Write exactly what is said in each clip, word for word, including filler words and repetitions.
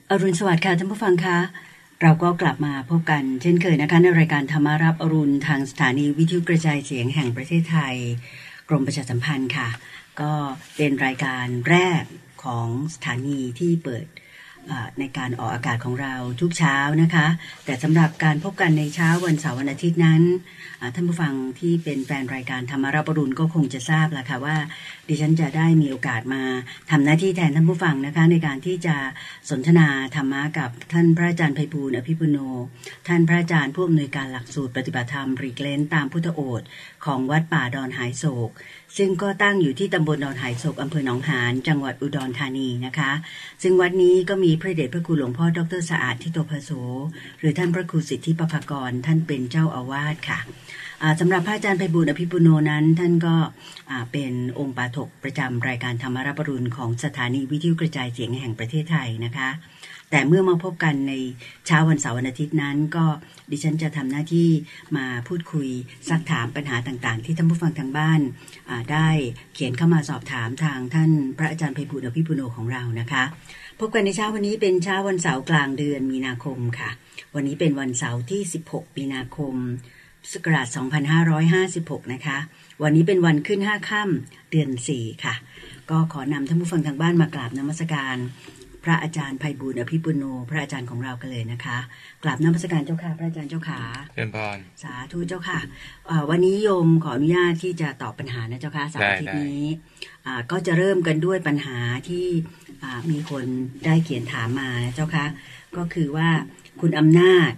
อรุณสวัสดิ์ค่ะท่านผู้ฟังคะเราก็กลับมาพบกันเช่นเคยนะคะในรายการธรรมารับอรุณทางสถานีวิทยุกระจายเสียงแห่งประเทศไทยกรมประชาสัมพันธ์ค่ะก็เป็นรายการแรกของสถานีที่เปิดในการออกอากาศของเราทุกเช้านะคะแต่สำหรับการพบกันในเช้าวันเสาร์วันอาทิตย์นั้นท่านผู้ฟังที่เป็นแฟนรายการธรรมารับอรุณก็คงจะทราบแล้วค่ะว่าดิฉันจะได้มีโอกาสมาทำหน้าที่แทนท่านผู้ฟังนะคะในการที่จะสนทนาธรรมะกับท่านพระอาจารย์ไพบูลย์อภิปุโนท่านพระอาจารย์ผู้อำนวยการหลักสูตรปฏิบัติธรรมรีเกลนตามพุทธโอษฐ์ของวัดป่าดอนหายโศกซึ่งก็ตั้งอยู่ที่ตำบลดอนหายโศกอำเภอหนองหานจังหวัดอุดรธานีนะคะซึ่งวัดนี้ก็มีพระเดชพระคุณหลวงพ่อดร.สะอาดทิโตภโสหรือท่านพระครูสิทธิปภากรท่านเป็นเจ้าอาวาสค่ะสำหรับพระอาจารย์ไพบูลย์อภิปุโนนั้นท่านก็เป็นองค์ปาฐกประจำรายการธรรมารับอรุณของสถานีวิทยุกระจายเสียงแห่งประเทศไทยนะคะแต่เมื่อมาพบกันในเช้าวันเสาร์วันอาทิตย์นั้นก็ดิฉันจะทำหน้าที่มาพูดคุยซักถามปัญหาต่างๆที่ท่านผู้ฟังทางบ้านได้เขียนเข้ามาสอบถามทางท่านพระอาจารย์ไพบูลย์อภิปุโนของเรานะคะพบกันในเช้าวันนี้เป็นเช้าวันเสาร์กลางเดือนมีนาคมค่ะวันนี้เป็นวันเสาร์ที่สิบหกมีนาคมพุทธศักราชสองพันห้าร้อยห้าสิบหกนะคะวันนี้เป็นวันขึ้นห้าค่ำเดือนสี่ค่ะก็ขอนำท่านผู้ฟังทางบ้านมากราบนมัสการพระอาจารย์ไพบูลย์อภิปุโนพระอาจารย์ของเรากันเลยนะคะกราบนมัสการเจ้าค่ะพระอาจารย์เจ้าค่ะเจริญพรสาธุเจ้าค่ะวันนี้โยมขออนุญาตที่จะตอบปัญหานะเจ้าค่ะเสาร์อาทิตย์นี้ก็จะเริ่มกันด้วยปัญหาที่มีคนได้เขียนถามมาเจ้าค่ะก็คือว่าคุณอำนาจ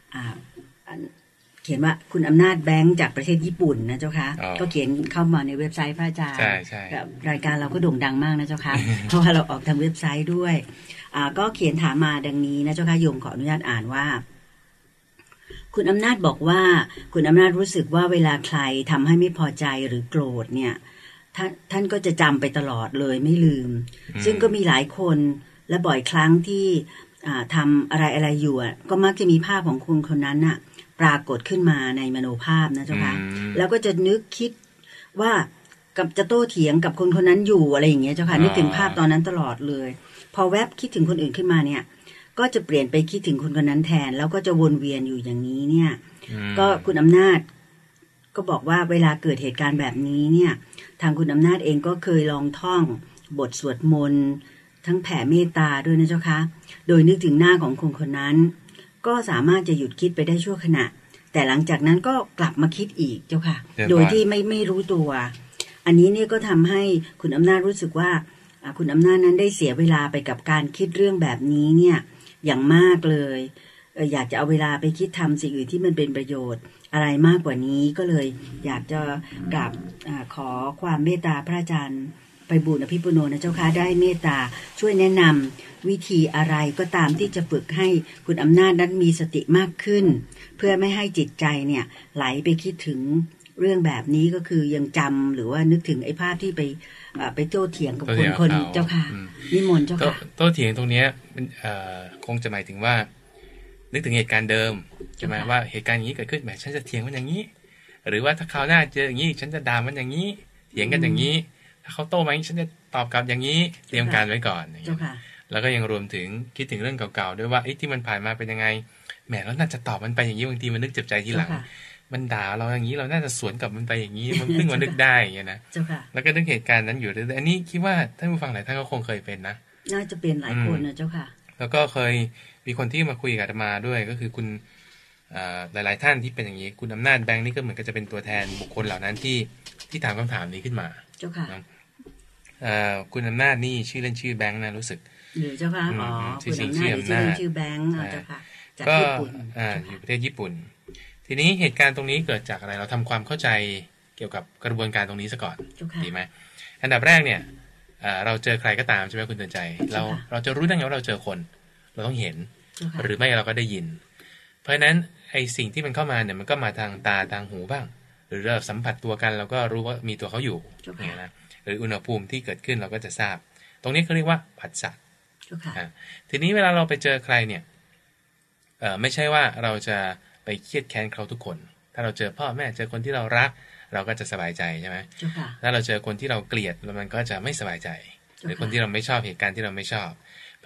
เขียนว่าคุณอำนาจแบงค์จากประเทศญี่ปุ่นนะเจ้าค่ะก็เขียนเข้ามาในเว็บไซต์พระอาจารย์รายการเราก็โด่งดังมากนะเจ้าค่ะเพราะว่าเราออกทางเว็บไซต์ด้วยก็เขียนถามมาดังนี้นะเจ้าค่ะโยมขออนุญาตอ่านว่าคุณอำนาจบอกว่าคุณอำนาจรู้สึกว่าเวลาใครทำให้ไม่พอใจหรือโกรธเนี่ยท่านท่านก็จะจำไปตลอดเลยไม่ลืมซึ่งก็มีหลายคนและบ่อยครั้งที่ทำอะไรอะไรอยู่ก็มักจะมีภาพของคนคนนั้นน่ะปรากฏขึ้นมาในมโนภาพนะเจ้าค่ะแล้วก็จะนึกคิดว่ากับจะโต้เถียงกับคนคนนั้นอยู่อะไรอย่างเงี้ยเจ้าค่ะนึกถึงภาพตอนนั้นตลอดเลยพอแวบคิดถึงคนอื่นขึ้นมาเนี่ยก็จะเปลี่ยนไปคิดถึงคนคนนั้นแทนแล้วก็จะวนเวียนอยู่อย่างนี้เนี่ยก็คุณอำนาจก็บอกว่าเวลาเกิดเหตุการณ์แบบนี้เนี่ยทางคุณอำนาจเองก็เคยลองท่องบทสวดมนต์ทั้งแผ่เมตตาด้วยนะเจ้าค่ะโดยนึกถึงหน้าของคนคนนั้นก็สามารถจะหยุดคิดไปได้ชั่วขณะแต่หลังจากนั้นก็กลับมาคิดอีกเจ้าค่ะโดยที่ไม่ไม่รู้ตัวอันนี้เนี่ยก็ทำให้คุณอำนาจรู้สึกว่าคุณอำนาจนั้นได้เสียเวลาไปกับการคิดเรื่องแบบนี้เนี่ยอย่างมากเลยเอออยากจะเอาเวลาไปคิดทำสิ่งอื่นที่มันเป็นประโยชน์อะไรมากกว่านี้ก็เลยอยากจะกราบขอความเมตตาพระอาจารย์ไพบูลย์อภิปุโนนะเจ้าค่ะได้เมตตาช่วยแนะนำวิธีอะไรก็ตามที่จะฝึกให้คุณอำนาจนั้นมีสติมากขึ้นเพื่อไม่ให้จิตใจเนี่ยไหลไปคิดถึงเรื่องแบบนี้ก็คือยังจำหรือว่านึกถึงไอ้ภาพที่ไปไปโต้เถียงกับคนคนเจ้าค่ะนิมนต์เจ้าค่ะโต้เถียงตรงนี้มันคงจะหมายถึงว่านึกถึงเหตุการณ์เดิมใช่ไหมว่าเหตุการณ์อย่างนี้เกิดขึ้นแหมฉันจะเถียงมันอย่างนี้หรือว่าถ้าคราวหน้าเจออย่างนี้ฉันจะด่ามันอย่างนี้เถียงกันอย่างนี้ถ้าเขาโต้มาฉันจะตอบกลับอย่างนี้เตรียมการไว้ก่อนอย่างเงี้ยแล้วก็ยังรวมถึงคิดถึงเรื่องเก่าๆด้วยว่าไอ้ที่มันผ่านมาเป็นยังไงแหมเราน่าจะตอบมันไปอย่างนี้บางทีมันนึกเจ็บใจทีหลังมันด่าเราอย่างนี้เราน่าจะสวนกลับมันไปอย่างนี้มันเพิ่งมานึกได้อย่างเงี้ยนะแล้วก็นึกเหตุการณ์นั้นอยู่อันนี้คิดว่าท่านผู้ฟังหลายท่านก็คงเคยเป็นนะน่าจะเป็นหลายคนนะเจ้าค่ะแล้วก็เคยมีคนที่มาคุยกับอาตมาด้วยก็คือคุณหลายๆท่านที่เป็นอย่างนี้คุณอำนาจแบงค์นี่ก็เหมือนกับจะเป็นตัวแทนบุคคลเหล่านั้นที่ที่ถามคำถามนี้ขึ้นมาเจ้าค่ะคุณอำนาจนี่ชื่อเล่นชื่อแบงค์นะรู้สึกหรือเจ้าค่ะอ๋อคุณอำนาจชื่อเล่นชื่อแบงค์เจ้าค่ะจากญี่ปุ่นอยู่ประเทศญี่ปุ่นทีนี้เหตุการณ์ตรงนี้เกิดจากอะไรเราทำความเข้าใจเกี่ยวกับกระบวนการตรงนี้ซะก่อนดีไหมอันดับแรกเนี่ยเราเจอใครก็ตามใช่ไหมคุณเตือนใจเราเราจะรู้ได้ไงว่าเราเจอคนเราต้องเห็นหรือไม่เราก็ได้ยินเพราะฉะนั้นไอ้สิ่งที่มันเข้ามาเนี่ยมันก็มาทางตาทางหูบ้างหรือเราสัมผัสตัวกันเราก็รู้ว่ามีตัวเขาอยู่เนี่ยนะหรืออุณหภูมิที่เกิดขึ้นเราก็จะทราบตรงนี้เขาเรียกว่าผัสสะทีนี้เวลาเราไปเจอใครเนี่ยไม่ใช่ว่าเราจะไปเครียดแค้นเขาทุกคนถ้าเราเจอพ่อแม่เจอคนที่เรารักเราก็จะสบายใจใช่ไหมถ้าเราเจอคนที่เราเกลียดมันก็จะไม่สบายใจหรือคนที่เราไม่ชอบเหตุการณ์ที่เราไม่ชอบเพ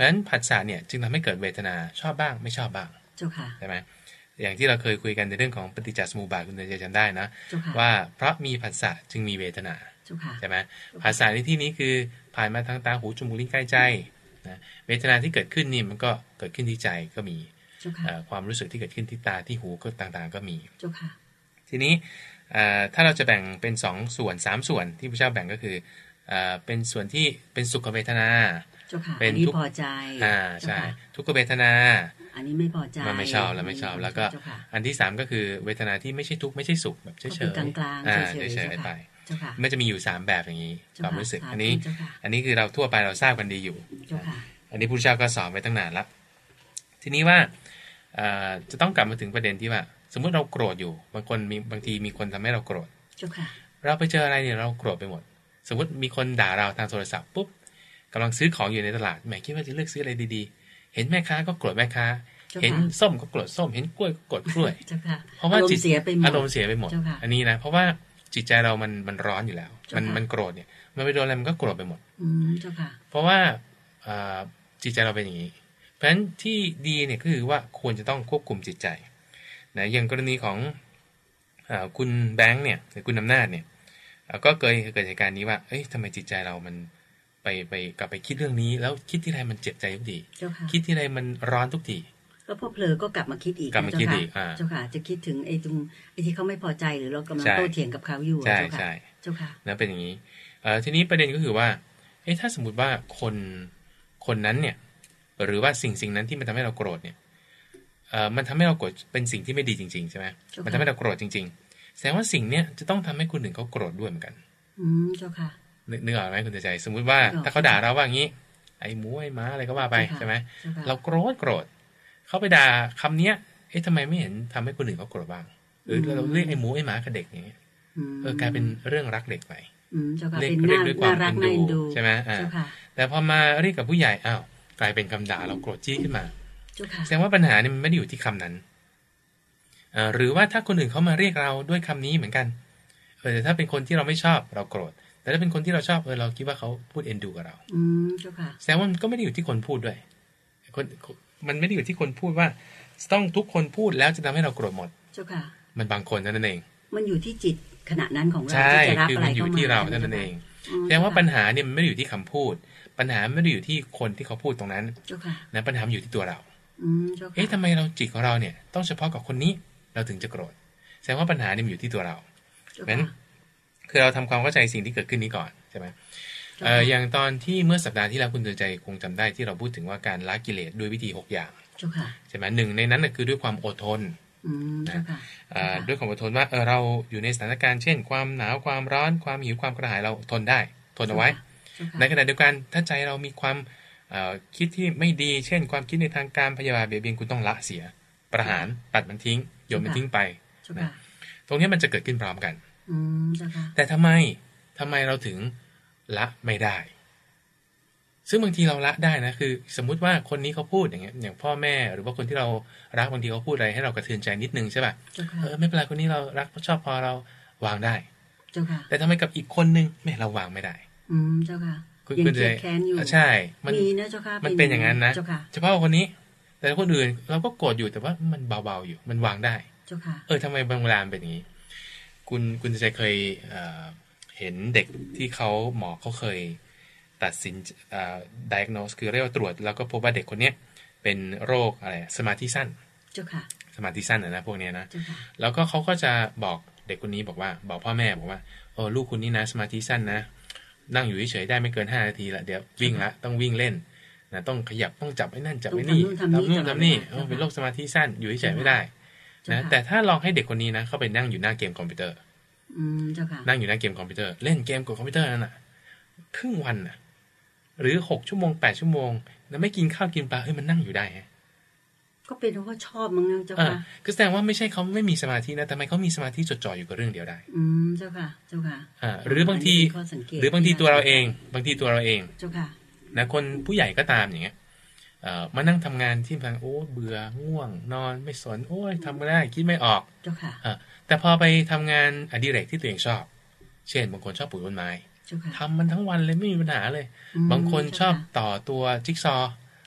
เพราะฉะนั้นผัสสะเนี่ยจึงทำให้เกิดเวทนาชอบบ้างไม่ชอบบ้างใช่ไหมอย่างที่เราเคยคุยกันในเรื่องของปฏิจจสมุปบาทคุณจะจำได้นะว่าเพราะมีผัสสะจึงมีเวทนาใช่ไหมผัสสะในที่นี้คือผ่านมาทางตาหูจมูกลิ้นกายใจนะเวทนาที่เกิดขึ้นนี่มันก็เกิดขึ้นที่ใจก็มีความรู้สึกที่เกิดขึ้นที่ตาที่หูก็ต่างๆก็มีทีนี้ถ้าเราจะแบ่งเป็นสองส่วนสามส่วนที่พระเจ้าแบ่งก็คือเป็นส่วนที่เป็นสุขเวทนาเป็นทุกข์พอใจอ่าใช่ทุกขเวทนาอันนี้ไม่พอใจมันไม่ชอบแล้วไม่ชอบแล้วก็อันที่สามก็คือเวทนาที่ไม่ใช่ทุกข์ไม่ใช่สุขแบบเฉยๆกลางๆเฉยๆไปมันจะมีอยู่สามแบบอย่างนี้ความรู้สึกอันนี้อันนี้คือเราทั่วไปเราทราบกันดีอยู่อันนี้พระพุทธเจ้าก็สอนไว้ตั้งนานแล้วทีนี้ว่าจะต้องกลับมาถึงประเด็นที่ว่าสมมติเราโกรธอยู่บางคนมีบางทีมีคนทำให้เราโกรธเราไปเจออะไรเนี่ยเราโกรธไปหมดสมมติมีคนด่าเราทางโทรศัพท์ปุ๊บกำลังซื้อของอยู่ในตลาดแหมคิดว่าจะเลือกซื้ออะไรดีๆเห็นแม่ค้าก็โกรธแม่ค้าเห็นส้มก็โกรธส้มเห็นกล้วยก็โกรธกล้วยเพราะว่าจิตอารมณ์เสียไปหมดอันนี้นะเพราะว่าจิตใจเรามันมันร้อนอยู่แล้วมันมันโกรธเนี่ยมันไปโดนอะไรมันก็โกรธไปหมดเพราะว่าจิตใจเราเป็นอย่างนี้เพราะฉะนั้นที่ดีเนี่ยก็คือว่าควรจะต้องควบคุมจิตใจนะอย่างกรณีของคุณแบงค์เนี่ยหรือคุณอำนาจเนี่ยก็เคยเกิดเหตุการณ์นี้ว่าเอ้ยทำไมจิตใจเรามันไปไปกลับไปคิดเรื่องนี้แล้วคิดที่ไรมันเจ็บใจทุกทีคิดที่ไรมันร้อนทุกทีก็พอเผลอก็กลับมาคิดอีกกลับมาคิดอีกเจ้าค่ะจะคิดถึงไอ้ตรงไอ้ที่เขาไม่พอใจหรือเรากำลังโต้เถียงกับเขาอยู่เจ้าค่ะเจ้าค่ะนะเป็นอย่างนี้ทีนี้ประเด็นก็คือว่าเอ้ถ้าสมมติว่าคนคนนั้นเนี่ยหรือว่าสิ่งสิ่งนั้นที่มันทำให้เราโกรธเนี่ยมันทำให้เราโกรธเป็นสิ่งที่ไม่ดีจริงๆใช่ไหมมันทำให้เราโกรธจริงๆแสดงว่าสิ่งเนี้ยจะต้องทำให้คนอื่นเขาโกรธด้วยเหมือนกันอืมเจ้าค่ะนึกออกไหมคุณใจสมมุติว่าถ้าเขาด่าเราว่างี้ไอ้หมูไอ้ม้าอะไรก็ว่าไปใช่ไหมเราโกรธโกรธเขาไปด่าคำเนี้ยเอ๊ะทำไมไม่เห็นทำให้คนอื่นเขาโกรธบ้างหรือเราเรียกไอ้หมูไอ้ม้ากับเด็กอย่างเงี้ยเออกลายเป็นเรื่องรักเด็กไปเรียกเรียกด้วยความเอ็นดูใช่ไหมอ่าแต่พอมาเรียกกับผู้ใหญ่อ้าวกลายเป็นคำด่าเราโกรธจี้ขึ้นมาแสดงว่าปัญหาเนี่ยมันไม่ได้อยู่ที่คำนั้นหรือว่าถ้าคนอื่นเขามาเรียกเราด้วยคำนี้เหมือนกันเออแต่ถ้าเป็นคนที่เราไม่ชอบเราโกรธแต่ถ้าเป็นคนที่เราชอบเออเราคิดว่าเขาพูดเอ็นดูกับเราอืมเจ้าค่ะแสดงว่ามันก็ไม่ได้อยู่ที่คนพูดด้วยคนมันไม่ได้อยู่ที่คนพูดว่าต้องทุกคนพูดแล้วจะทำให้เราโกรธหมดเจ้าค่ะมันบางคนนั่นเองมันอยู่ที่จิตขณะนั้นของเราที่จะรับอะไรเข้ามาใช่คือมันอยู่ที่เรานั่นเองแสดงว่าปัญหาเนี่ยมันไม่ได้อยู่ที่คำพูดปัญหาไม่ได้อยู่ที่คนที่เขาพูดตรงนั้นนะปัญหาอยู่ที่ตัวเราเอ๊ะทำไมเราจิตของเราเนี่ยต้องเฉพาะกับคนนี้เราถึงจะโกรธแสดงว่าปัญหาเนี่ยมันอยู่ที่ตัวเราเพราะฉะนั้นคือเราทำความเข้าใจสิ่งที่เกิดขึ้นนี้ก่อนใช่ไหมเอ่ออย่างตอนที่เมื่อสัปดาห์ที่แล้วคุณเตือนใจคงจำได้ที่เราพูดถึงว่าการละกิเลสด้วยวิธีหกอย่างใช่ไหมหนึ่งในนั้นคือด้วยความอดทนนะด้วยความอดทนว่าเออเราอยู่ในสถานการณ์เช่นความหนาวความร้อนความหิวความกระหายเราทนได้ทนเอาไว้ในขณะเดียวกันถ้าใจเรามีความคิดที่ไม่ดีเช่นความคิดในทางการพยาบาทเบียดเบียนคุณต้องละเสียประหารปัดมันทิ้งโยนมันทิ้งไปนะตรงนี้มันจะเกิดขึ้นพร้อมกันแต่ทำไมทำไมเราถึงละไม่ได้ซึ่งบางทีเราละได้นะคือสมมุติว่าคนนี้เขาพูดอย่างเงี้ยอย่างพ่อแม่หรือว่าคนที่เรารักบางทีเขาพูดอะไรให้เรากระเทือนใจนิดนึงใช่ป่ะเออไม่เป็นไรคนนี้เรารักชอบพอเราวางได้แต่ทำไมกับอีกคนนึงไม่เราวางไม่ได้อืมเจ้าค่ะยังเครียดแค้นอยู่ใช่มันมีนะเจ้าค่ะมันเป็นอย่างนั้นนะเฉพาะคนนี้แต่คนอื่นเราก็โกรธอยู่แต่ว่ามันเบาๆอยู่มันวางได้เจ้าค่ะเออทำไมบางเวลาเป็นอย่างนี้คุณคุณจะเคยเห็นเด็กที่เขาหมอเขาเคยตัดสิน diagnose คือเรียกว่าตรวจแล้วก็พบว่าเด็กคนนี้เป็นโรคอะไรสมาธิสั้นเจ้าค่ะสมาธิสั้นนะพวกนี้นะแล้วก็เขาก็จะบอกเด็กคนนี้บอกว่าบอกพ่อแม่บอกว่าโอ้ลูกคุณนี่นะสมาธิสั้นนะนั่งอยู่เฉยๆได้ไม่เกินห้านาทีละเดี๋ยววิ่งละต้องวิ่งเล่นนะต้องขยับต้องจับไอ้นั่นจับไอ้นี่ทำนู่นทำนี่เป็นโรคสมาธิสั้นอยู่เฉยๆไม่ได้นะแต่ถ้าลองให้เด็กคนนี้นะเข้าไปนั่งอยู่หน้าเกมคอมพิวเตอร์นั่งอยู่หน้าเกมคอมพิวเตอร์เล่นเกมกับคอมพิวเตอร์นั่นน่ะครึ่งวันน่ะหรือหกชั่วโมงแปดชั่วโมงแล้วไม่กินข้าวกินปลาเฮ้ยมันนั่งอยู่ได้ฮะก็เป็นเพราะว่าชอบมั้งเจ้าค่ะก็แสดงว่าไม่ใช่เขาไม่มีสมาธินะแต่ทำไมเขามีสมาธิจดจ่ออยู่กับเรื่องเดียวได้อืมเจ้าค่ะเจ้าค่ะอ่าหรือบางทีหรือบางทีตัวเราเองบางทีตัวเราเองเจ้าค่ะนะคนผู้ใหญ่ก็ตามอย่างเงี้ยเอ่อมานั่งทำงานที่พังโอ้เบื่อง่วงนอนไม่สนโอ้ยทำไม่ได้คิดไม่ออกเจ้าค่ะอ่าแต่พอไปทำงานอดิเรกที่ตัวเองชอบเช่นบางคนชอบปลูกต้นไม้ทำมันทั้งวันเลยไม่มีปัญหาเลยบางคนชอบต่อตัวจิ๊กซอ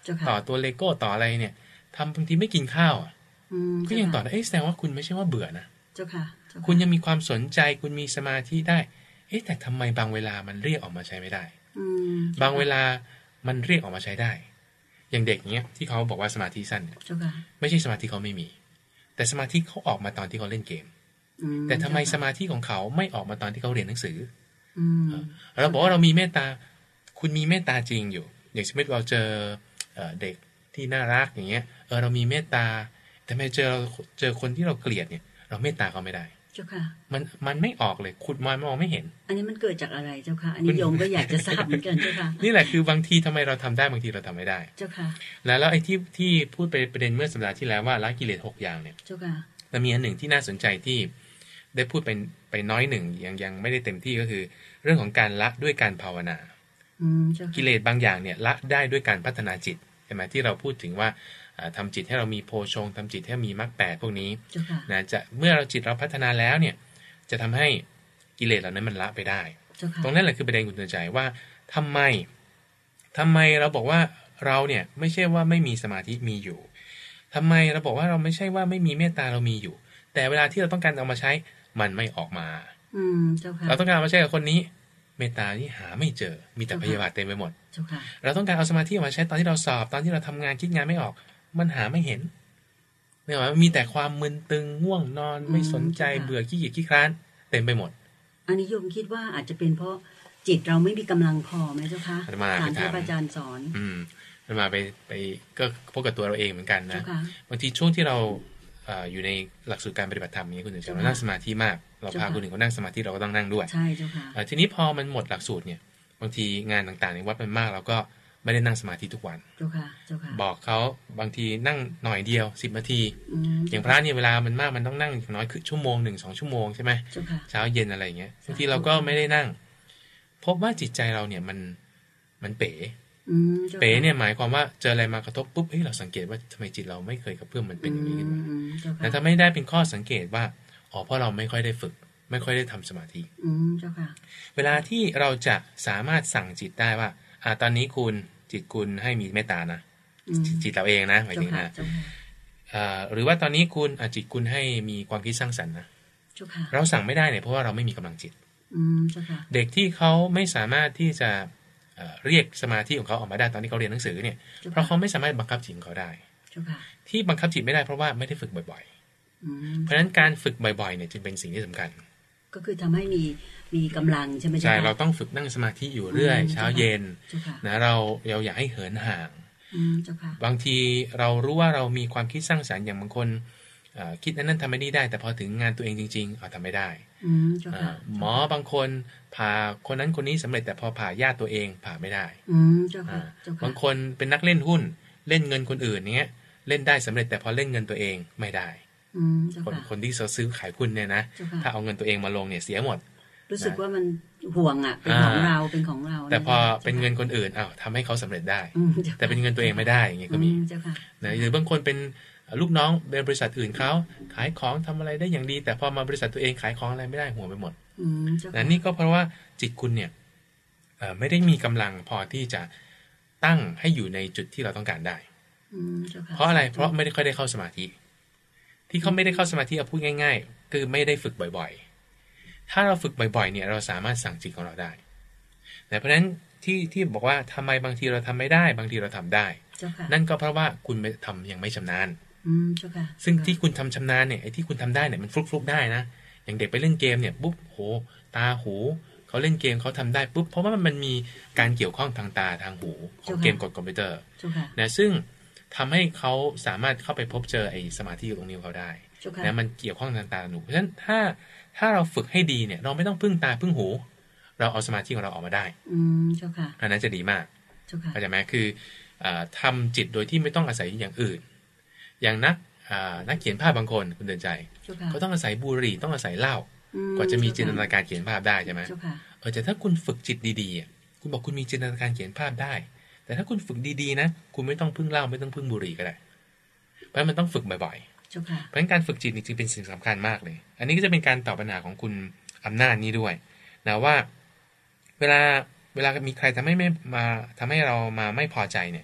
ต่อตัวเลโก้ต่ออะไรเนี่ยทำบางทีไม่กินข้าวก็ยังต่อได้เอ๊ะแสดงว่าคุณไม่ใช่ว่าเบื่อนะเจ้าค่ะคุณยังมีความสนใจคุณมีสมาธิได้เอ๊ะแต่ทำไมบางเวลามันเรียกออกมาใช้ไม่ได้บางเวลามันเรียกออกมาใช้ได้อย่างเด็กเนี้ยที่เขาบอกว่าสมาธิสั้นเนี่ยไม่ใช่สมาธิเขาไม่มีแต่สมาธิเขาออกมาตอนที่เขาเล่นเกมแต่ทำไมสมาธิของเขาไม่ออกมาตอนที่เขาเรียนหนังสือเราบอกว่าเรามีเมตตาคุณมีเมตตาจริงอยู่อย่างสมมติเราเจอเด็กที่น่ารักอย่างเงี้ยเออเรามีเมตตาแต่ไม่เจอเราเจอคนที่เราเกลียดเนี่ยเราเมตตาเขาไม่ได้เจ้าค่ะมันมันไม่ออกเลยขุดมันมองไม่เห็นอันนี้มันเกิดจากอะไรเจ้าค่ะอันนี้โยมก็อยากจะทราบเหมือนกันเจ้าค่ะนี่แหละคือบางทีทำไมเราทำได้บางทีเราทำไม่ได้เจ้าค่ะแล้วแล้วไอ้ที่ที่พูดไปประเด็นเมื่อสัปดาห์ที่แล้วว่าละกิเลสหกอย่างเนี่ยเจ้าค่ะแต่มีอันหนึ่งที่น่าสนใจที่ได้พูดไปไปน้อยหนึ่งยังยังไม่ได้เต็มที่ก็คือเรื่องของการละด้วยการภาวนากิเลสบางอย่างเนี่ยละได้ด้วยการพัฒนาจิตใช่ไหมที่เราพูดถึงว่าทำจิตให้เรามีโพชงทำจิตให้มีมรรคแปดพวกนี้นะจะเมื่อเราจิตเราพัฒนาแล้วเนี่ยจะทำให้กิเลสเหล่านั้นมันละไปได้ตรงนั้นแหละคือประเด็นคุณเตือนใจว่าทำไมทำไมเราบอกว่าเราเนี่ยไม่ใช่ว่าไม่มีสมาธิมีอยู่ทำไมเราบอกว่าเราไม่ใช่ว่าไม่มีเมตตาเรามีอยู่แต่เวลาที่เราต้องการเอามาใช้มันไม่ออกมาเราต้องการเอามาใช้กับคนนี้เมตตานี่หาไม่เจอมีแต่พยาบาทเต็มไปหมดเราต้องการเอาสมาธิมาใช้ตอนที่เราสอบตอนที่เราทำงานคิดงานไม่ออกมันหาไม่เห็นเนี่ยว่ามีแต่ความมึนตึงง่วงนอนไม่สนใจเบื่อขี้เกียจขี้คร้านเต็มไปหมดอันนี้โยมคิดว่าอาจจะเป็นเพราะจิตเราไม่มีกำลังพอไหมเจ้าคะตามที่อาจารย์สอนอืมมาไปไปก็พบกับตัวเราเองเหมือนกันนะบางทีช่วงที่เราอยู่ในหลักสูตรการปฏิบัติธรรมนี้คุณถึงจะเรานั่งสมาธิมากเราพาคนอื่นเขานั่งสมาธิเราก็ต้องนั่งด้วยใช่เจ้าค่ะทีนี้พอมันหมดหลักสูตรเนี่ยบางทีงานต่างๆในวัดมันมากเราก็ไม่ได้นั่งสมาธิทุกวันเจ้าค่ะเจ้าค่ะบอกเขาบางทีนั่งหน่อยเดียวสิบนาทีอย่างพระเนี่ยเวลามันมากมันต้องนั่งอย่างน้อยคือชั่วโมงหนึ่งสองชั่วโมงใช่ไหมเช้าเย็นอะไรอย่างเงี้ยบางทีเราก็ไม่ได้นั่งพบว่าจิตใจเราเนี่ยมันมันเป๋เป๋เนี่ยหมายความว่าเจออะไรมากระทบปุ๊บเฮ้ยเราสังเกตว่าทำไมจิตเราไม่เคยกระเพื่อมมันเป็นอย่างนี้ขึ้นมาแต่ถ้าไม่ได้เป็นข้อสังเกตว่าอ๋อเพราะเราไม่ค่อยได้ฝึกไม่ค่อยได้ทำสมาธิเวลาที่เราจะสามารถสั่งจิตได้ว่าอ่าตอนนี้คุณจิตคุณให้มีเมตตานะจิตเราเองนะหมายถึงนะหรือว่าตอนนี้คุณจิตคุณให้มีความคิดสร้างสรรค์นะเราสั่งไม่ได้เนี่ยเพราะว่าเราไม่มีกำลังจิตเด็กที่เขาไม่สามารถที่จะเรียกสมาธิของเขาออกมาได้ตอนที่เขาเรียนหนังสือเนี่ยเพราะเขาไม่สามารถบังคับจิตเขาได้ที่บังคับจิตไม่ได้เพราะว่าไม่ได้ฝึกบ่อยๆเพราะฉะนั้นการฝึกบ่อยๆเนี่ยจึงเป็นสิ่งที่สำคัญก็คือทำให้มีมีกำลังใช่ไหมใช่เราต้องฝึกนั่งสมาธิอยู่เรื่อยเช้าเย็นนะเราเราอยากให้เหินห่างบางทีเรารู้ว่าเรามีความคิดสร้างสรรค์อย่างบางคนคิดนั้นนั่นทำไม่ได้แต่พอถึงงานตัวเองจริงๆเอาทำไม่ได้หมอบางคนผ่าคนนั้นคนนี้สำเร็จแต่พอผ่าญาติตัวเองผ่าไม่ได้บางคนเป็นนักเล่นหุ้นเล่นเงินคนอื่นเนี้ยเล่นได้สำเร็จแต่พอเล่นเงินตัวเองไม่ได้คนคนที่ซื้อขายหุ้นเนี่ยนะถ้าเอาเงินตัวเองมาลงเนี่ยเสียหมดรู้สึกว่ามันห่วงอ่ะเป็นของเราเป็นของเราแต่พอเป็นเงินคนอื่นอ้าวทำให้เขาสำเร็จได้แต่เป็นเงินตัวเองไม่ได้อย่างเงี้ยก็มีนะหรือบางคนเป็นลูกน้องบริษัทอื่นเขาขายของทำอะไรได้อย่างดีแต่พอมาบริษัทตัวเองขายของอะไรไม่ได้ห่วงไปหมดนะนี่ก็เพราะว่าจิตคุณเนี่ยไม่ได้มีกำลังพอที่จะตั้งให้อยู่ในจุดที่เราต้องการได้เพราะอะไรเพราะไม่ได้ค่อยได้เข้าสมาธิที่เขาไม่ได้เข้าสมาธิเอาพูดง่ายๆคือไม่ได้ฝึกบ่อยๆถ้าเราฝึกบ่อยๆเนี่ยเราสามารถสั่งจิตของเราได้แต่เพราะฉะนั้นที่ที่บอกว่าทำไมบางทีเราทำไม่ได้บางทีเราทำได้นั่นก็เพราะว่าคุณทำยังไม่ชำนาญซึ่งที่คุณทำชำนาญเนี่ยไอ้ที่คุณทำได้เนี่ยมันฟลุกๆได้นะอย่างเด็กไปเล่นเกมเนี่ยปุ๊บโหตาหูเขาเล่นเกมเขาทำได้ปุ๊บเพราะว่ามันมีการเกี่ยวข้องทางตาทางหูของเกมกดคอมพิวเตอร์นะซึ่งทำให้เขาสามารถเข้าไปพบเจอไอ้สมาธิอยู่ตรงนี้เขาได้นะมันเกี่ยวข้องทางตาหนูเพราะฉะนั้นถ้าถ้าเราฝึกให้ดีเนี่ยเราไม่ต้องพึ่งตาพึ่งหูเราเอาสมาธิของเราออกมาได้อืมเจ้าค่ะอันนั้นจะดีมากเข้าใจไหมคือทำจิตโดยที่ไม่ต้องอาศัยอย่างอื่นอย่างนักนักเขียนภาพบางคนคุณเดินใจเขาต้องอาศัยบุหรี่ต้องอาศัยเหล้ากว่าจะมีจินตนาการเขียนภาพได้ใช่ไหมเออแต่ถ้าคุณฝึกจิตดีๆคุณบอกคุณมีจินตนาการเขียนภาพได้แต่ถ้าคุณฝึกดีๆนะคุณไม่ต้องพึ่งเหล้าไม่ต้องพึ่งบุหรี่ก็ได้เพราะมันต้องฝึกบ่อยๆเพราะฉะนั้นการฝึกจิตจริงๆเป็นสิ่งสำคัญมากเลยอันนี้ก็จะเป็นการตอบปัญหาของคุณอำนาจนี้ด้วยนะว่าเวลาเวลามีใครทำให้ไม่มาทำให้เรามาไม่พอใจเนี่ยม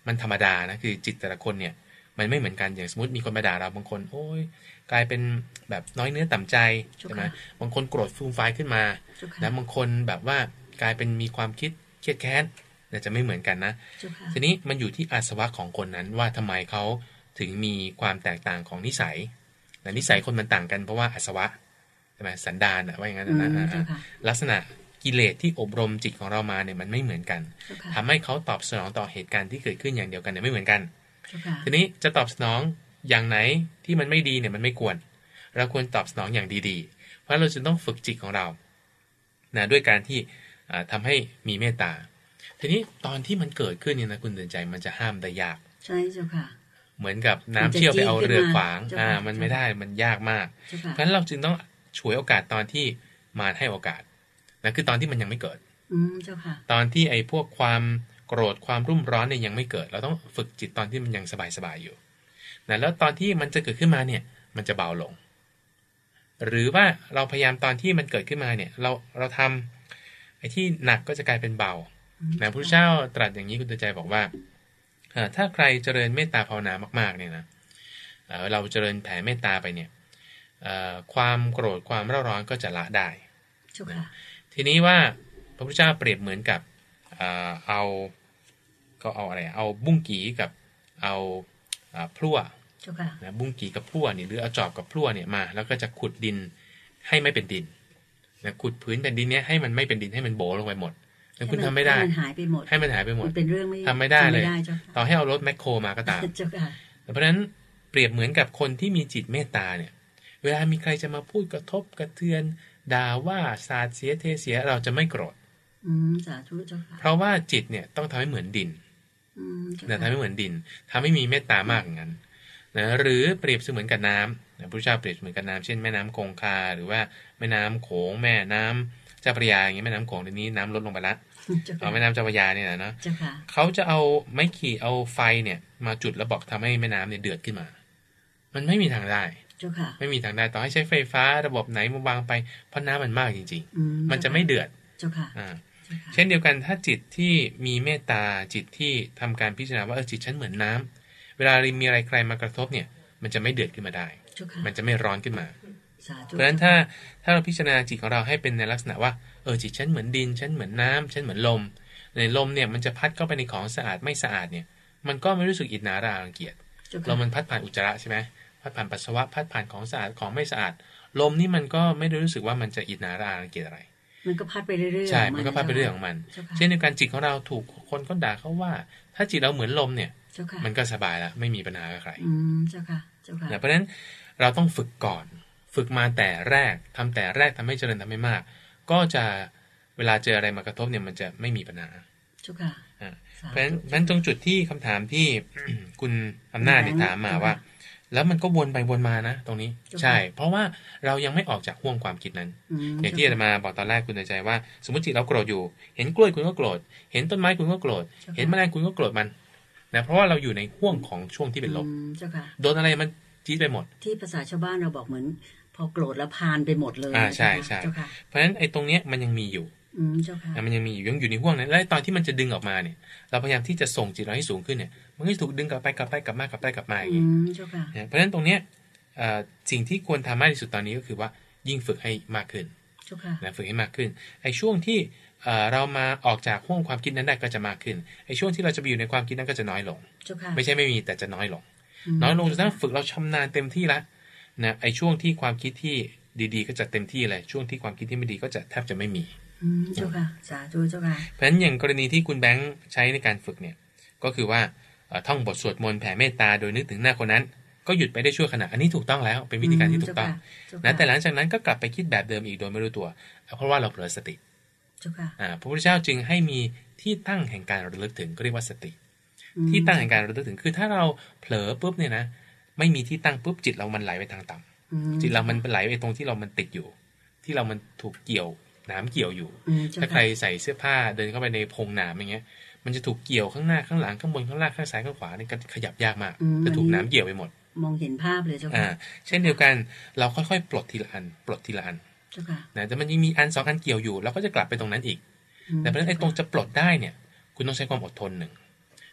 มันธรรมดานะคือจิตแต่ละคนเนี่ยมันไม่เหมือนกันอย่างสมมติมีคนมาด่าเราบางคนโอ้ยกลายเป็นแบบน้อยเนื้อต่ำใจใช่ไหมบางคนโกรธฟูมไฟขึ้นมาแล้วบางคนแบบว่ากลายเป็นมีความคิดเครียดแค้นเนี่ยจะไม่เหมือนกันนะทีนี้มันอยู่ที่อาสวะของคนนั้นว่าทำไมเขาถึงมีความแตกต่างของนิสัยแต่นิสัยคนมันต่างกันเพราะว่าอาสวะใช่ไหมสันดานอะว่าอย่างนั้นนะลักษณะกิเลสที่อบรมจิตของเรามาเนี่ยมันไม่เหมือนกันทำให้เขาตอบสนองต่อเหตุการณ์ที่เกิดขึ้นอย่างเดียวกันเนี่ยไม่เหมือนกันทีนี้จะตอบสนองอย่างไหนที่มันไม่ดีเนี่ยมันไม่ควรเราควรตอบสนองอย่างดีๆเพราะเราจะต้องฝึกจิตของเรานะด้วยการที่ทำให้มีเมตตาทีนี้ตอนที่มันเกิดขึ้นเนี่ยนะคุณเตือนใจมันจะห้ามได้ยากใช่เจ้าค่ะเหมือนกับน้ำเชี่ยวไปเอาเรือขวางอ่ามันไม่ได้มันยากมากเพราะฉะนั้นเราจึงต้องฉวยโอกาสตอนที่มารให้โอกาสนะคือตอนที่มันยังไม่เกิดอืมเจ้าค่ะตอนที่ไอ้พวกความโกรธความรุ่มร้อนเนี่ยยังไม่เกิดเราต้องฝึกจิตตอนที่มันยังสบายๆอยู่นะแล้วตอนที่มันจะเกิดขึ้นมาเนี่ยมันจะเบาลงหรือว่าเราพยายามตอนที่มันเกิดขึ้นมาเนี่ยเราเราทำไอ้ที่หนักก็จะกลายเป็นเบานะพระพุทธเจ้าตรัสอย่างนี้คุณเตือนใจบอกว่าถ้าใครเจริญเมตตาภาวนามากๆเนี่ยนะเราเจริญแผ่เมตตาไปเนี่ยความโกรธความเร่าร้อนก็จะละได้ทีนี้ว่าพระพุทธเจ้าเปรียบเหมือนกับเอาก็เอาอะไรเอาบุ้งกี่กับเอาพลั่วนะบุ้งกี่กับพลั่วเนี่ยหรือเอาจอบกับพลั่วเนี่ยมาแล้วก็จะขุดดินให้ไม่เป็นดินนะขุดพื้นแผ่นดินเนี้ยให้มันไม่เป็นดินให้มันโบลงไปหมดแต่คุณทำไม่ได้ให้มันหายไปหมดให้มันหายไปหมดเป็นเรื่องไม่ทำไม่ได้เลยต่อให้เอารถแมคโครมาก็ตามเพราะฉะนั้นเปรียบเหมือนกับคนที่มีจิตเมตตาเนี่ยเวลามีใครจะมาพูดกระทบกระเทือนด่าว่าสาดเสียเทเสียเราจะไม่โกรธอืมสาธุเจ้าค่ะเพราะว่าจิตเนี่ยต้องทำให้เหมือนดินนะทำให้เหมือนดินทำให้มีเมตตามากอย่างนั้นนะหรือเปรียบเสมือนกับน้ำนะพระพุทธเจ้าเปรียบเหมือนกับน้ำเช่นแม่น้ำคงคาหรือว่าแม่น้ำโขงแม่น้ำเจ้าพระยาอย่างนี้แม่น้ำโขงเดี๋ยวนี้น้ำลดลงไปละเอาแม่น้ำเจ้าพระยาเนี่ยนะเขาจะเอาไม้ขีดเอาไฟเนี่ยมาจุดแล้วบอกทำให้แม่น้ำเนี่ยเดือดขึ้นมามันไม่มีทางได้ไม่มีทางได้ต่อให้ใช้ไฟฟ้าระบบไหนมาวางไปเพราะน้ำมันมากจริงๆมันจะไม่เดือดเช่นเดียวกันถ้าจิตที่มีเมตตาจิตที่ทำการพิจารณาว่าเออจิตฉันเหมือนน้ำเวลามีอะไรใครมากระทบเนี่ยมันจะไม่เดือดขึ้นมาได้มันจะไม่ร้อนขึ้นมาเพราะฉะนั้นถ้าถ้าเราพิจารณาจิตของเราให้เป็นในลักษณะว่าเออจิตฉันเหมือนดินฉันเหมือนน้ำฉันเหมือนลมในลมเนี่ยมันจะพัดเข้าไปในของสะอาดไม่สะอาดเนี่ยมันก็ไม่รู้สึกอิจฉารารังเกียจลมมันพัดผ่านอุจจาระใช่ไหมพัดผ่านปัสสาวะพัดผ่านของสะอาดของไม่สะอาดลมนี่มันก็ไม่ได้รู้สึกว่ามันจะอิจฉารารังเกียจอะไรมันก็พัดไปเรื่อยๆใช่มันก็พัดไปเรื่อยของมันเช่นในการจิตของเราถูกคนก็ด่าเขาว่าถ้าจิตเราเหมือนลมเนี่ยมันก็สบายแล้วไม่มีปัญหากับใครอืมเจ้าค่ะเจ้าค่ะเพราะฉะนั้นเราต้องฝึกก่อนฝึกมาแต่แรกทำแต่แรกทำให้เจริญทำให้มากก็จะเวลาเจออะไรมากระทบเนี่ยมันจะไม่มีปัญหาเจ้าค่ะเพราะฉะนั้นตรงจุดที่คำถามที่คุณอำนาจถามมาว่าแล้วมันก็วนไปวนมานะตรงนี้ใช่เพราะว่าเรายังไม่ออกจากห่วงความคิดนั้นอย่างที่อาจารย์มาบอกตอนแรกคุณในใจว่าสมมติจิตเราโกรธอยู่เห็นกล้วยคุณก็โกรธเห็นต้นไม้คุณก็โกรธเห็นแมลงคุณก็โกรธมันนะเพราะว่าเราอยู่ในห่วงของช่วงที่เป็นลบโดนอะไรมันจี๊ดไปหมดที่ภาษาชาวบ้านเราบอกเหมือนพอโกรธแล้วพานไปหมดเลยอ่าใช่ใช่เพราะฉะนั้นไอ้ตรงเนี้ยมันยังมีอยู่มันยังมีอยู่ยังอยู่ในห่วงนั้นและตอนที่มันจะดึงออกมาเนี่ยเราพยายามที่จะส่งจิตเราให้สูงขึ้นเนี่ยมันก็ถูกดึงกลับไปกลับไปกลับมากลับไปกลับมาอย่างนี้เพราะฉะนั้นตรงเนี้ยสิ่งที่ควรทำมากที่สุดตอนนี้ก็คือว่ายิ่งฝึกให้มากขึ้นนะฝึกให้มากขึ้นไอ้ช่วงที่เรามาออกจากห่วงความคิดนั้นได้ก็จะมากขึ้นไอ้ช่วงที่เราจะไปอยู่ในความคิดนั้นก็จะน้อยลงไม่ใช่ไม่มีแต่จะน้อยลงน้อยลงจนถ้าฝึกเราชำนาญเต็มที่แล้วนะไอ้ช่วงที่ความคิดที่ดีๆก็จะเต็มที่เลยช่วงที่ความคิดที่ไม่ดีก็จะแทบจะไม่มีเจ้าค่ะสาธุเจ้าค่ะเพราะฉะนั้นอย่างกรณีที่คุณแบงค์ใช้ในการฝึกเนี่ยก็คือว่าท่องบทสวดมนต์แผ่เมตตาโดยนึกถึงหน้าคนนั้นก็หยุดไปได้ชั่วขณะอันนี้ถูกต้องแล้วเป็นวิธีการที่ถูกต้องนะแต่หลังจากนั้นก็กลับไปคิดแบบเดิมอีกโดยไม่รู้ตัวเพราะว่าเราเผลอสติพระพุทธเจ้าจึงให้มีที่ตั้งแห่งการระลึกถึงก็เรียกว่าสติที่ตั้งแห่งการระลึกถึงคือถ้าเราเผลอปุ๊บเนี่ยนะไม่มีที่ตั้งปุ๊บจิตเรามันไหลไปทางต่ำจิตเรามันไหลไปตรงที่เรามันติดอยู่ที่เรามันถูกเกี่ยวน้ำเกี่ยวอยู่ถ้าใครใส่เสื้อผ้าเดินเข้าไปในพงน้ำอย่างเงี้ยมันจะถูกเกี่ยวข้างหน้าข้างหลังข้างบนข้างล่างข้างซ้ายข้างขวานี่ก็ขยับยากมากจะถูกน้ำเกี่ยวไปหมดมองเห็นภาพเลยเจ้าค่ะอ่าเช่นเดียวกันเราค่อยๆปลดทีละอันปลดทีละอันเจ้าค่ะนะแต่มันยังมีอันสองอันเกี่ยวอยู่เราก็จะกลับไปตรงนั้นอีกแต่เพราะฉะนั้นไอ้ตรงจะปลดได้เนี่ยคุณต้องใช้ความอดทนหนึ่ง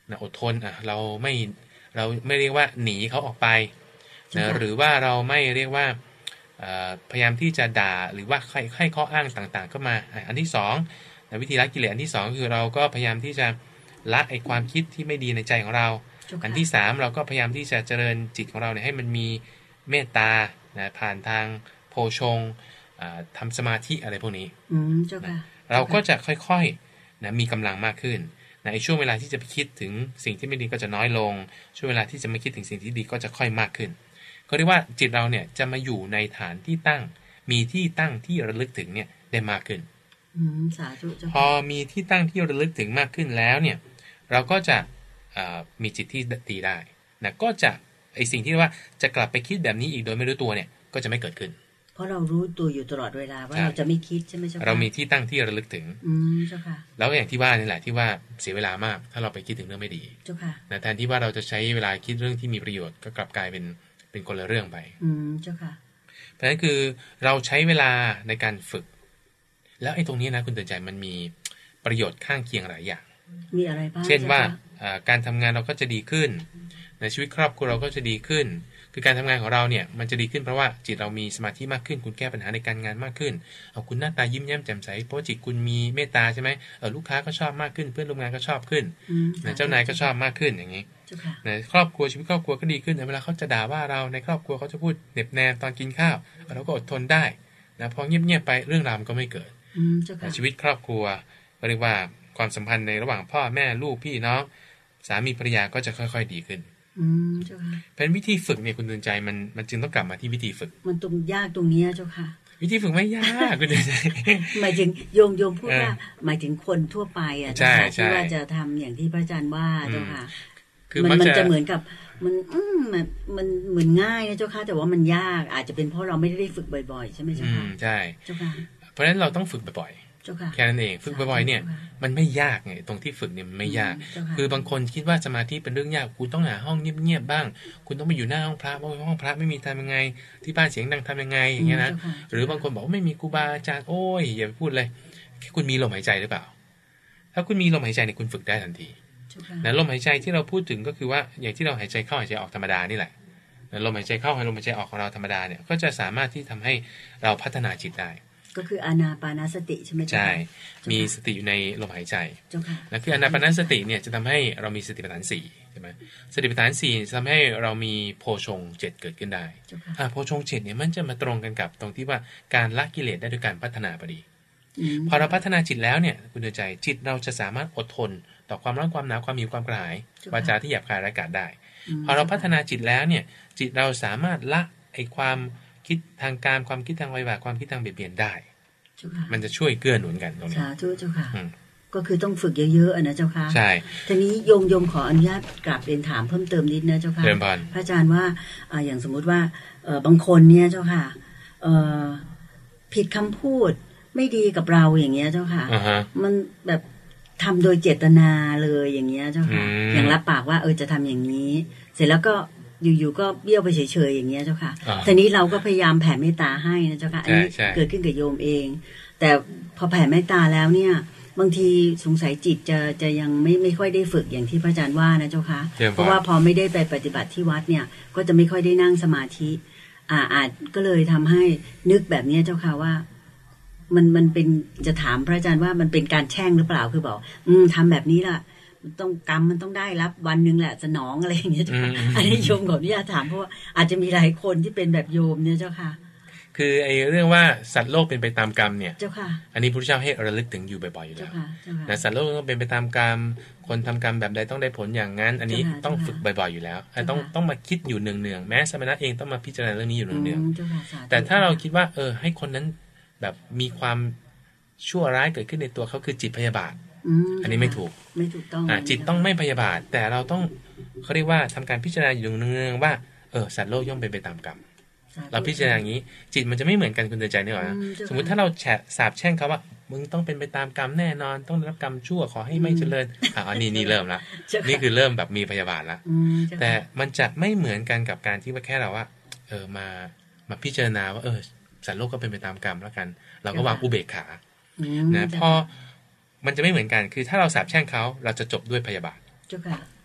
นะอดทนอ่ะเราไม่เราไม่เรียกว่าหนีเขาออกไปนะหรือว่าเราไม่เรียกว่าพยายามที่จะด่าหรือว่าให้ให้ข้ออ้างต่างๆเข้ามาอันที่สองนะวิธีละกิเลสอันที่สองคือเราก็พยายามที่จะละไอ้ความคิดที่ไม่ดีในใจของเราอันที่สามเราก็พยายามที่จะเจริญจิตของเราเนี่ยให้มันมีเมตตานะผ่านทางโพชงทำสมาธิอะไรพวกนี้นะเราก็จะค่อยๆนะมีกำลังมากขึ้นในช่วงเวลาที่จะไปคิดถึงสิ่งที่ไม่ดีก็จะน้อยลงช่วงเวลาที่จะมาคิดถึงสิ่งที่ดีก็จะค่อยมากขึ้นก็เรียกว่าจิตเราเนี่ยจะมาอยู่ในฐานที่ตั้งมีที่ตั้งที่ระลึกถึงเนี่ยได้มากขึ้นสาธุพอมีที่ตั้งที่ระลึกถึงมากขึ้นแล้วเนี่ยเราก็จะมีจิตที่ดีได้นะก็จะไอสิ่งที่ว่าจะกลับไปคิดแบบนี้อีกโดยไม่รู้ตัวเนี่ยก็จะไม่เกิดขึ้นเพราะเรารู้ตัวอยู่ตลอดเวลาว่าเราจะไม่คิดใช่ไหมเจ้าค่ะเรามีที่ตั้งที่ระลึกถึงอืมเจ้าค่ะแล้วอย่างที่ว่านี่แหละที่ว่าเสียเวลามากถ้าเราไปคิดถึงเรื่องไม่ดีเจ้าค่ะนะแทนที่ว่าเราจะใช้เวลาคิดเรื่องที่มีประโยชน์ก็กลับกลายเป็นเป็นคนละเรื่องไปอืมเจ้าค่ะเพราะฉะนั้นคือเราใช้เวลาในการฝึกแล้วไอ้ตรงนี้นะคุณเตือนใจมันมีประโยชน์ข้างเคียงหลายอย่างมีอะไรบ้างเช่นว่าการทำงานเราก็จะดีขึ้นในชีวิตครอบครัวเราก็จะดีขึ้นคือการทำงานของเราเนี่ยมันจะดีขึ้นเพราะว่าจิตเรามีสมาธิมากขึ้นคุณแก้ปัญหาในการงานมากขึ้นเอาคุณหน้าตายิ้มแย้มแจ่มใสเพราะจิตคุณมีเมตตาใช่ไหมเออลูกค้าก็ชอบมากขึ้นเพื่อนร่วมงานก็ชอบขึ้นเจ้านายก็ชอบมากขึ้นอย่างนี้ในครอบครัวชีวิตครอบครัวก็ดีขึ้นเวลาเขาจะด่าว่าเราในครอบครัวเขาจะพูดเหน็บแนมตอนกินข้าวเราก็อดทนได้นะพอเงียบๆไปเรื่องราวมันก็ไม่เกิดชีวิตครอบครัวเรียกว่าความสัมพันธ์ในระหว่างพ่อแม่ลูกพี่น้องสามีภรรยาก็จะค่อยๆดีขึ้นเป็นวิธีฝึกเนี่ยคุณเตือนใจมันมันจึงต้องกลับมาที่วิธีฝึกมันตรงยากตรงนี้เจ้าค่ะวิธีฝึกไม่ยากคุณเตือนใจหมายถึงโยมโยมพูดว่าหมายถึงคนทั่วไปอ่ะเจ้าค่ะที่ว่าจะทำอย่างที่พระอาจารย์ว่าเจ้าค่ะคือมันมันจะเหมือนกับมันอืมมันมันเหมือนง่ายนะเจ้าค่ะแต่ว่ามันยากอาจจะเป็นเพราะเราไม่ได้ฝึกบ่อยๆใช่ไหมเจ้าค่ะใช่เจ้าค่ะเพราะฉะนั้นเราต้องฝึกบ่อยๆแค่นั้นเองฝึกบ่อยๆเนี่ยมันไม่ยากไงตรงที่ฝึกเนี่ยมันไม่ยากคือบางคนคิดว่าสมาธิเป็นเรื่องยากคุณต้องหาห้องเงียบๆบ้างคุณต้องไปอยู่หน้าห้องพระเพราะห้องพระไม่มีทำยังไงที่บ้านเสียงดังทำยังไงอย่างเงี้ยนะหรือบางคนบอกว่าไม่มีครูบาอาจารย์โอ้ยอย่าไปพูดเลยแค่คุณมีลมหายใจหรือเปล่าถ้าคุณมีลมหายใจเนี่ยคุณฝึกได้ทันทีนะลมหายใจที่เราพูดถึงก็คือว่าอย่างที่เราหายใจเข้าหายใจออกธรรมดานี่แหละลมหายใจเข้าลมหายใจออกของเราธรรมดาเนี่ยก็จะสามารถที่ทำให้เราพัฒนาจิตได้ก็คืออานาปานสติใช่ไหมใช่มีสติอยู่ในลมหายใจและคืออานาปานสติเนี่ยจะทำให้เรามีสติปัฏฐานสี่ใช่ไหมสติปัฏฐานสี่จะทำให้เรามีโพชงเจ็ดเกิดขึ้นได้โพชงเจ็ดเนี่ยมันจะมาตรงกันกับตรงที่ว่าการละกิเลสได้ด้วยการพัฒนาพอดีพอเราพัฒนาจิตแล้วเนี่ยคุณดูใจจิตเราจะสามารถอดทนต่อความร้อนความหนาวความหิวความกระหายวาจาที่หยาบคายไร้กาจได้พอเราพัฒนาจิตแล้วเนี่ยจิตเราสามารถละไอ้ความคิดทางการความคิดทางไวบากความคิดทางเบียดเบียนได้มันจะช่วยเกื้อหนุนกันตรงนี้สาธุเจ้าค่ะก็คือต้องฝึกเยอะๆนะเจ้าค่ะใช่ทีนี้โยมโยมขออนุญาตกลับเรียนถามเพิ่มเติมนิดนะเจ้าค่ะพระอาจารย์ว่าอย่างสมมุติว่าบางคนเนี่ยเจ้าค่ะผิดคำพูดไม่ดีกับเราอย่างเงี้ยเจ้าค่ะ uh-huh. มันแบบทำโดยเจตนาเลยอย่างเงี้ยเจ้าค่ะ mm. อย่างรับปากว่าเออจะทำอย่างนี้เสร็จแล้วก็อยู่ๆก็เบี้ยวไปเฉยๆอย่างเงี้ยเจ้าค่ะ uh-huh. ทีนี้เราก็พยายามแผ่เมตตาให้นะเจ้าค่ะอันนี้เกิดขึ้นกับโยมเองแต่พอแผ่เมตตาแล้วเนี่ยบางทีสงสัยจิตจะจะยังไม่ไม่ค่อยได้ฝึกอย่างที่พระอาจารย์ว่านะเจ้าค่ะเพราะว่าพอไม่ได้ไปปฏิบัติที่วัดเนี่ยก็จะไม่ค่อยได้นั่งสมาธิอ่าอาจก็เลยทำให้นึกแบบนี้เจ้าค่ะว่ามันมันเป็นจะถามพระอาจารย์ว่ามันเป็นการแช่งหรือเปล่าคือบอกอืมทำแบบนี้ล่ะมันต้องกรรมมันต้องได้รับวันนึงแหละสนองอะไรอย่างเงี้ยเจ้าค่ะอันนี้โยมขออนุญาตถามเพราะว่าอาจจะมีหลายคนที่เป็นแบบโยมเนี่ยเจ้าค่ะคือไอ้เรื่องว่าสัตว์โลกเป็นไปตามกรรมเนี่ยเจ้าค่ะอันนี้พระพุทธเจ้าให้ระลึกถึงอยู่บ่อยๆอยู่แล้วนะสัตว์โลกต้องเป็นไปตามกรรมคนทำกรรมแบบใดต้องได้ผลอย่างนั้นอันนี้ต้องฝึกบ่อยๆอยู่แล้วต้องต้องมาคิดอยู่เนืองๆแม้สมณะเองต้องมาพิจารณาเรื่องนี้อยู่เนืองๆแต่ถ้าเราคิดว่าเออให้คนนั้นแบบมีความชั่วร้ายเกิดขึ้นในตัวเขาคือจิตพยาบาทอ, อันนี้ไม่ถูกไม่ถูกต้องจิตต้องไม่พยาบาทแต่เราต้องเขาเรียกว่าทำการพิจารณาอยู่เนืองๆว่าเออสัตว์โลกย่อมเป็นไปตามกรรมเราพิจารณาอย่างนี้จิตมันจะไม่เหมือนกันคุณเตือนใจนี่หรอสมมุติถ้าเราแฉะสาบแช่งเขาว่ามึงต้องเป็นไปตามกรรมแน่นอนต้องได้รับกรรมชั่วขอให้ไม่เจริญอ่าอันนี้นี่เริ่มละนี่คือเริ่มแบบมีพยาบาทละแต่มันจะไม่เหมือนกันกับการที่ว่าแค่เราว่าเออมามาพิจารณาว่าเออสัตว์โลกก็เป็นไปตามกรรมแล้วกันเราก็วางอุเบกขานะพอมันจะไม่เหมือนกันคือถ้าเราสาบแช่งเขาเราจะจบด้วยพยาบาท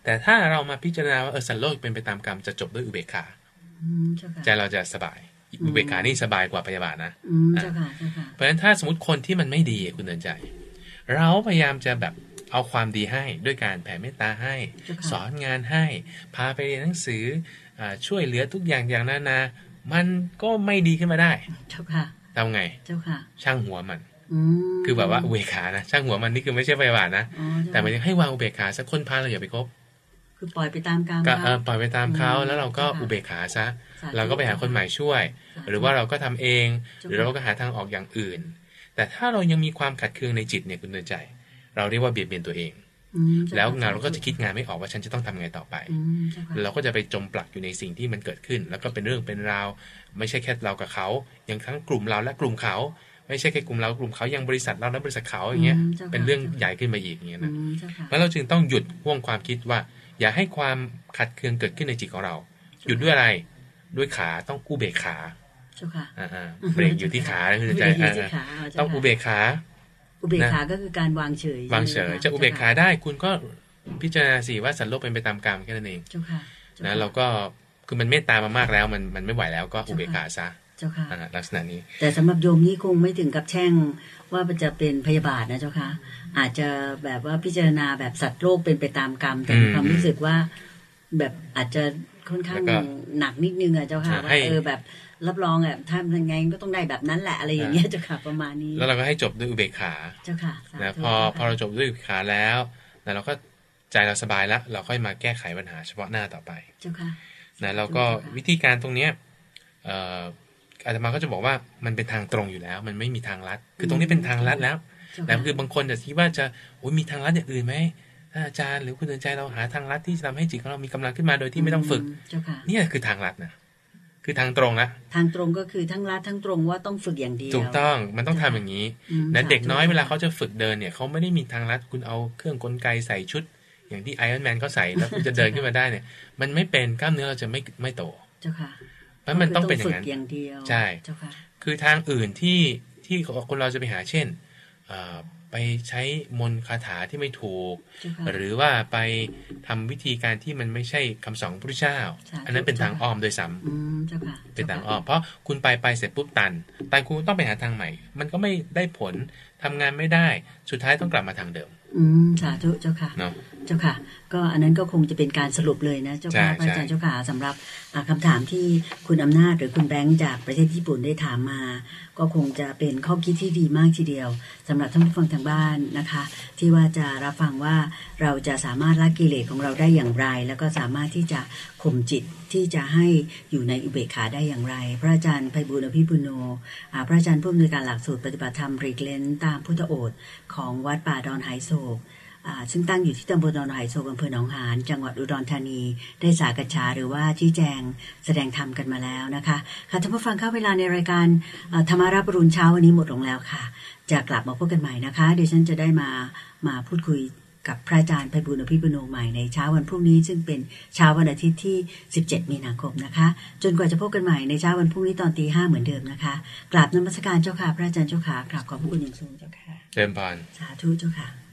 แต่ถ้าเรามาพิจารณาว่าเออสันโลกเป็นไปตามกรรมจะจบด้วยอุเบกขาใจเราจะสบายอุเบกขานี่สบายกว่าพยาบาทนะเพราะฉะนั้นถ้าสมมติคนที่มันไม่ดีคุณเดินใจเราพยายามจะแบบเอาความดีให้ด้วยการแผ่เมตตาให้สอนงานให้พาไปเรียนหนังสือช่วยเหลือทุกอย่างอย่างนานามันก็ไม่ดีขึ้นมาได้เจ้าค่ะทำไงเจ้าค่ะช่างหัวมันคือแบบว่าอุเบกขานะช่างหัวมันนี่คือไม่ใช่พยาบาทนะแต่มันยังให้วางอุเบกขาสักคนพาเราอย่าไปคบคือปล่อยไปตามกรรมก็ปล่อยไปตามเขาแล้วเราก็อุเบกขาซะเราก็ไปหาคนใหม่ช่วยหรือว่าเราก็ทำเองหรือเราก็หาทางออกอย่างอื่นแต่ถ้าเรายังมีความขัดเคืองในจิตเนี่ยคุณเดินใจเราเรียกว่าเบียดเบียนตัวเองแล้วงานเราก็จะคิดงานไม่ออกว่าฉันจะต้องทำไงต่อไปเราก็จะไปจมปลักอยู่ในสิ่งที่มันเกิดขึ้นแล้วก็เป็นเรื่องเป็นราวไม่ใช่แค่เรากับเขายังทั้งกลุ่มเราและกลุ่มเขาไม่ใช่แค่กลุ่มเรากลุ่มเขายังบริษัทเราและบริษัทเขาอย่างเงี้ยเป็นเรื่องใหญ่ขึ้นมาอีกอย่างเงี้ยนะแล้วเราจึงต้องหยุดห่วงความคิดว่าอย่าให้ความขัดเคืองเกิดขึ้นในจิตของเราหยุดด้วยอะไรด้วยขาต้องอุเบกขาอ่าเบรกอยู่ที่ขาคือใจต้องอุเบกขาอุเบกขาก็คือการวางเฉยวางเฉยจะอุเบกขาได้คุณก็พิจารณาสิว่าสันโลกเป็นไปตามกรรมแค่นั้นเองนะเราก็คือมันเมตตามามากแล้วมันมันไม่ไหวแล้วก็อุเบกขาซะเจ้าค่ะลักษณะนี้แต่สำหรับโยมนี่คงไม่ถึงกับแช่งว่ามันจะเป็นพยาบาทนะเจ้าค่ะอาจจะแบบว่าพิจารณาแบบสัตว์โลกเป็นไปตามกรรมแต่ความรู้สึกว่าแบบอาจจะค่อนข้างหนักนิดนึงอะเจ้าค่ะว่าเออแบบรับรองอ่ะถ้ายังไงก็ต้องได้แบบนั้นแหละอะไรอย่างเงี้ยเจ้าค่ะประมาณนี้แล้วเราก็ให้จบด้วยอุเบกขาเจ้าค่ะนะพอพอเราจบด้วยอุเบกขาแล้วนะเราก็ใจเราสบายแล้วเราค่อยมาแก้ไขปัญหาเฉพาะหน้าต่อไปเจ้าค่ะนะแล้วก็วิธีการตรงเนี้ยเอ่ออาตมาก็จะบอกว่ามันเป็นทางตรงอยู่แล้วมันไม่มีทางลัดคือตรงนี้เป็นทางลัดแล้วแต่คือบางคนจะคิดว่าจะโอ้ยมีทางลัดอย่างอื่นไหมอาจารย์หรือคุณเตือนใจเราหาทางลัดที่จะทำให้จิตของเรามีกำลังขึ้นมาโดยที่ไม่ต้องฝึกนี่คือทางลัดนะคือทางตรงละทางตรงก็คือทั้งลัดทั้งตรงว่าต้องฝึกอย่างเดียวถูกต้องมันต้องทำอย่างนี้นะเด็กน้อยเวลาเขาจะฝึกเดินเนี่ยเขาไม่ได้มีทางลัดคุณเอาเครื่องกลไกใส่ชุดอย่างที่ไอรอนแมนเขาใส่แล้วคุณจะเดินขึ้นมาได้เนี่ยมันไม่เป็นกล้ามเนื้อเราจะไม่ไม่โตเจ้าค่ะเพราะมันต้องเป็นอย่างนั้นใช่คือทางอื่นที่ที่คนเราจะไปหาเช่นไปใช้มนต์คาถาที่ไม่ถูกหรือว่าไปทำวิธีการที่มันไม่ใช่คำสอนพระพุทธเจ้าอันนั้นเป็นทางอ้อมโดยซ้ำเป็นทางอ้อมเพราะคุณไปไปเสร็จปุ๊บตันตันคุณต้องไปหาทางใหม่มันก็ไม่ได้ผลทำงานไม่ได้สุดท้ายต้องกลับมาทางเดิมอืมสาธุเจ้าค่ะเจ้าค่ะก็อันนั้นก็คงจะเป็นการสรุปเลยนะเจ้าค่ะพระอาจารย์เจ้าค่ะสำหรับคำถามที่คุณอำนาจหรือคุณแบงค์จากประเทศญี่ปุ่นได้ถามมาก็คงจะเป็นข้อคิดที่ดีมากทีเดียวสำหรับท่านผู้ฟังทางบ้านนะคะที่ว่าจะรับฟังว่าเราจะสามารถละกิเลสของเราได้อย่างไรแล้วก็สามารถที่จะข่มจิตที่จะให้อยู่ในอุเบกขาได้อย่างไรพระอาจารย์ไพบูลย์ อภิปุโนพระอาจารย์ผู้อำนวยการหลักสูตรปฏิบัติธรรมรีกเลนตามพุทธโอษฐ์ของวัดป่าดอนไหโศกซึ่งตั้งอยู่ที่ตำบลดอนไหโศกอำเภอหนองหานจังหวัดอุดรธานีได้สากฉาหรือว่าชี้แจงแสดงธรรมกันมาแล้วนะคะค่ะท่านผู้ฟังเข้าเวลาในรายการธรรมาราปรุณเช้าวันนี้หมดลงแล้วค่ะจะกลับมาพบกันใหม่นะคะเดี๋ยวฉันจะได้มามาพูดคุยกับพระอาจารย์ไพบูลย์ อภิปุโนใหม่ในเช้าวันพรุ่งนี้ซึ่งเป็นเช้าวันอาทิตย์ที่สิบเจ็ดมีนาคมนะคะจนกว่าจะพบกันใหม่ในเช้าวันพรุ่งนี้ตอนตีห้าเหมือนเดิมนะคะกราบนมัสการเจ้าค่ะพระอาจารย์เจ้าค่ะกราบขอบพระคุณอย่างสูงเจ้าค่ะเดิมพานสาธุเจ้าค่ะ